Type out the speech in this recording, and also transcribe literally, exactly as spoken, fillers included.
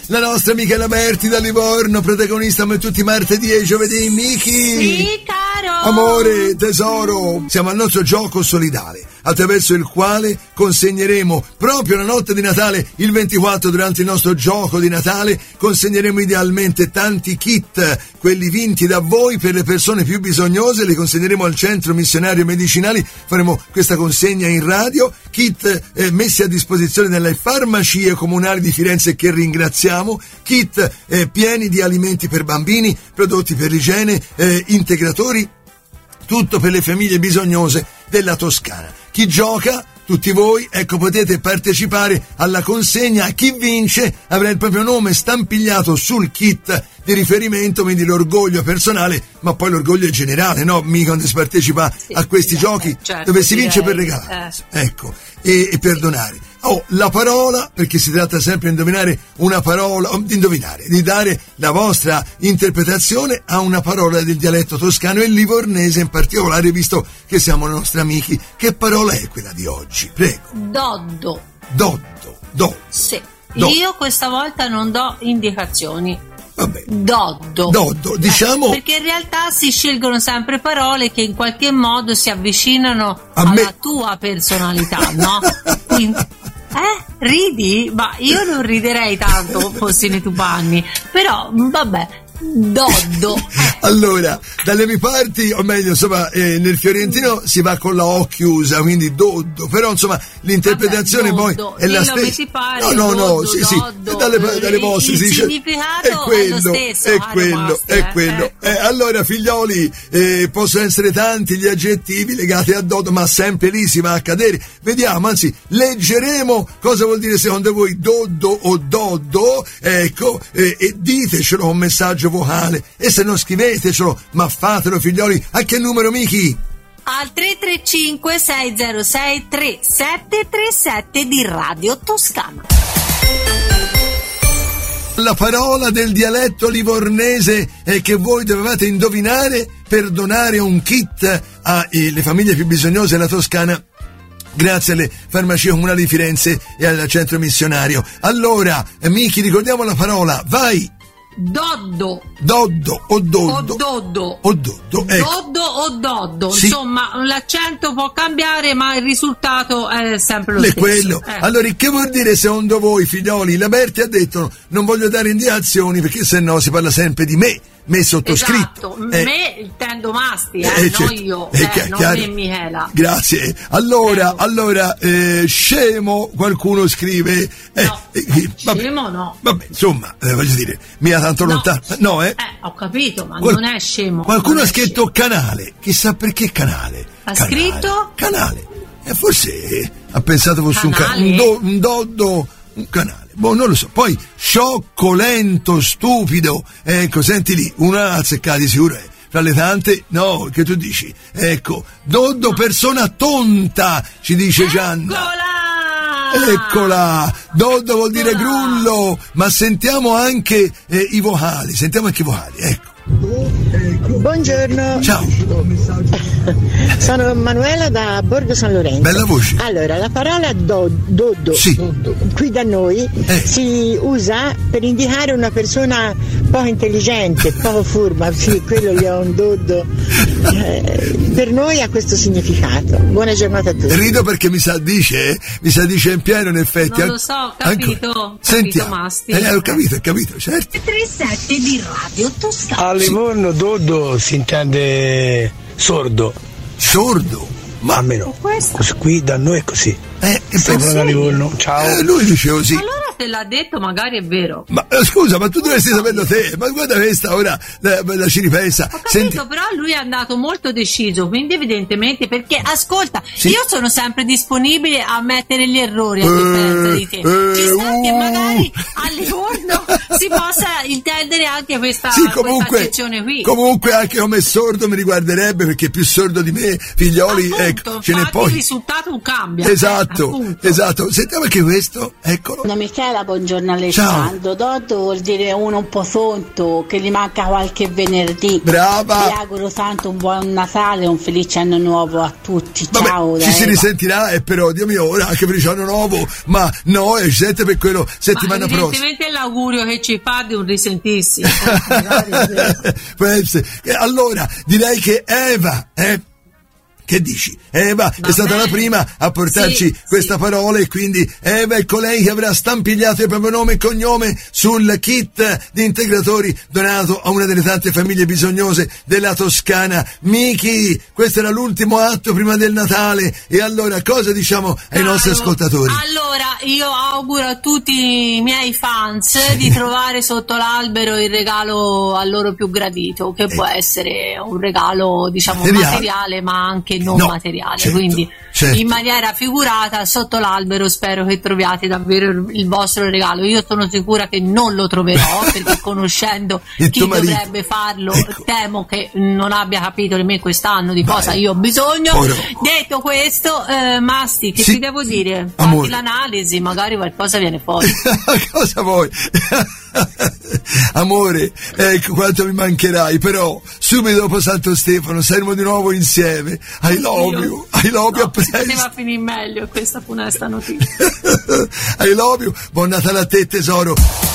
la nostra Michela Berti da Livorno, protagonista come tutti i martedì e giovedì. Miki! Sì, caro! Amore, tesoro, siamo al nostro gioco solidale, attraverso il quale consegneremo proprio la notte di Natale, il ventiquattro, durante il nostro gioco di Natale, consegneremo idealmente tanti kit, quelli vinti da voi per le persone più bisognose, li consegneremo al Centro Missionario Medicinali, faremo questa consegna in radio, kit eh, messi a disposizione nelle farmacie comunali di Firenze che ringraziamo, kit eh, pieni di alimenti per bambini, prodotti per l'igiene, eh, integratori, tutto per le famiglie bisognose della Toscana. Chi gioca? Tutti voi, ecco, potete partecipare alla consegna. Chi vince avrà il proprio nome stampigliato sul kit di riferimento, quindi l'orgoglio personale, ma poi l'orgoglio generale, no? Mi quando si partecipa sì, a questi sì, giochi, certo, dove si vince per regalare, eh. ecco, e, e per donare. Oh, la parola, perché si tratta sempre di indovinare una parola, di indovinare, di dare la vostra interpretazione a una parola del dialetto toscano e livornese in particolare, visto che siamo nostri amici. Che parola è quella di oggi? Prego. Doddo. Doddo. Doddo. Sì. Doddo. Io questa volta non do indicazioni. Vabbè. Doddo. Doddo, diciamo. Eh, perché in realtà si scelgono sempre parole che in qualche modo si avvicinano a alla me. tua personalità, no? Quindi, eh? Ridi? Ma io non riderei tanto fossi nei tuoi panni. Però, vabbè. Doddo. Allora, dalle mie parti, o meglio, insomma, eh, nel fiorentino si va con la O chiusa, quindi doddo, però insomma l'interpretazione Vabbè, poi è la stessa. Pare, no, no, no, doddo, sì, sì, doddo, dalle, dalle vostre si dice. Il significato è quello, è lo stesso, è quello, vostre, è quello. ecco. Eh, allora, figlioli, eh, possono essere tanti gli aggettivi legati a doddo, ma sempre lì si va a cadere. Vediamo, anzi, leggeremo cosa vuol dire secondo voi doddo o doddo, ecco, eh, e ditecelo con messaggio vocale, e se non scrivetecelo, ma fatelo, figlioli. A che numero, Miki? Al tre tre cinque sei zero sei tre sette tre sette di Radio Toscana. La parola del dialetto livornese è che voi dovevate indovinare per donare un kit alle famiglie più bisognose della Toscana, grazie alle farmacie comunali di Firenze e al centro missionario. Allora, Miki, ricordiamo la parola, vai! Doddo. Doddo o doddo. O doddo. O doddo, ecco. Doddo o doddo. Sì. Insomma, l'accento può cambiare, ma il risultato è sempre lo è stesso. Quello. Eh. Allora, che vuol dire secondo voi, figlioli? La Berti ha detto non voglio dare indicazioni perché sennò si parla sempre di me, me sottoscritto. Esatto, eh. me intendo Masti, eh, eh, non certo. io, eh, eh, chi- non chiaro. me Michela. Grazie. Allora, Prego. allora, eh, scemo, qualcuno scrive. Eh, No, eh, eh, vabbè, scemo no. Vabbè, insomma, eh, voglio dire, mi ha tanto No. lontano. No, eh? Eh, ho capito, ma Qual- non è scemo. Qualcuno non ha è scritto canale, chissà perché canale. Ha Canale. scritto? Canale. E forse eh, ha pensato fosse un, ca- Canale? un, do- un doddo, un canale. Boh, non lo so. Poi sciocco, lento, stupido. Ecco, senti lì, una azzeccata di sicuro è. Fra le tante, no, che tu dici? Ecco, doddo, persona tonta, ci dice Gianna. Eccola! Eccola, doddo vuol dire grullo, ma sentiamo anche eh, i vocali, sentiamo anche i vocali, ecco. Buongiorno. Ciao. Sono Manuela da Borgo San Lorenzo. Bella voce. Allora, la parola do, doddo Sì. qui da noi Eh. si usa per indicare una persona poco intelligente, poco furba, sì, quello gli è un doddo. Eh, per noi ha questo significato. Buona giornata a tutti. Rido perché mi sa dice, eh? mi sa dice in pieno in effetti. Non lo so, ho capito, Ancora. ho capito, Sentiamo. Masti. Eh, ho capito, ho capito, certo. tre sette di Radio Toscana. A Livorno doddo si intende sordo, Sordo. Ma almeno Questo? qui da noi è così. eh, e Stefano poi- da Livorno, ciao. eh, lui dice così. Allora te l'ha detto, magari è vero. Ma eh, scusa, ma tu dovresti saperlo te. Ma guarda questa ora, la, la ci ripensa. Ho capito, Senti, però lui è andato molto deciso, quindi evidentemente, perché ascolta, Sì. io sono sempre disponibile a mettere gli errori a Eh, differenza di te. eh, Ci sta che uh. magari a Livorno si possa intendere anche questa, sì, comunque, questa accezione qui. Comunque anche come sordo mi riguarderebbe, perché più sordo di me, figlioli, appunto, ecco, ce ne poi. Il risultato cambia. Esatto, eh, esatto. Sentiamo anche questo, eccolo. Sono Michela, buongiorno Alessandro. Dotto vuol dire uno un po' sonto, che gli manca qualche venerdì. Brava. Vi auguro tanto un buon Natale e un felice anno nuovo a tutti. Vabbè, ciao. ci si risentirà, e però, Dio mio, ora anche felice anno nuovo, ma no, e ci sente per quello settimana ma prossima. Evidentemente è l'augurio che ci fa di un risentirsi. Allora, direi che Eva, eh? Che dici? Eva Va è stata bene. la prima a portarci sì, questa sì. parola, e quindi Eva è colei che avrà stampigliato il proprio nome e cognome sul kit di integratori donato a una delle tante famiglie bisognose della Toscana. Miki, questo era l'ultimo atto prima del Natale, e allora cosa diciamo ai Caro, nostri ascoltatori? Allora, io auguro a tutti i miei fans sì. di trovare sotto l'albero il regalo a loro più gradito, che eh. può essere un regalo, diciamo, materiale, materiale ma anche non no, materiale, certo, quindi certo. in maniera figurata sotto l'albero spero che troviate davvero il vostro regalo. Io sono sicura che non lo troverò perché conoscendo chi dovrebbe farlo, ecco. temo che non abbia capito nemmeno quest'anno di cosa Vai. io ho bisogno. Oro. Detto questo, eh, Masti, che sì. ti devo dire? Fatti l'analisi, magari qualcosa viene fuori. Cosa vuoi? Amore, ecco quanto mi mancherai, però subito dopo Santo Stefano saremo di nuovo insieme. I love Io. you, I love no, you a presto. Poteva finire meglio questa funesta notizia. I love you, buon Natale a te tesoro.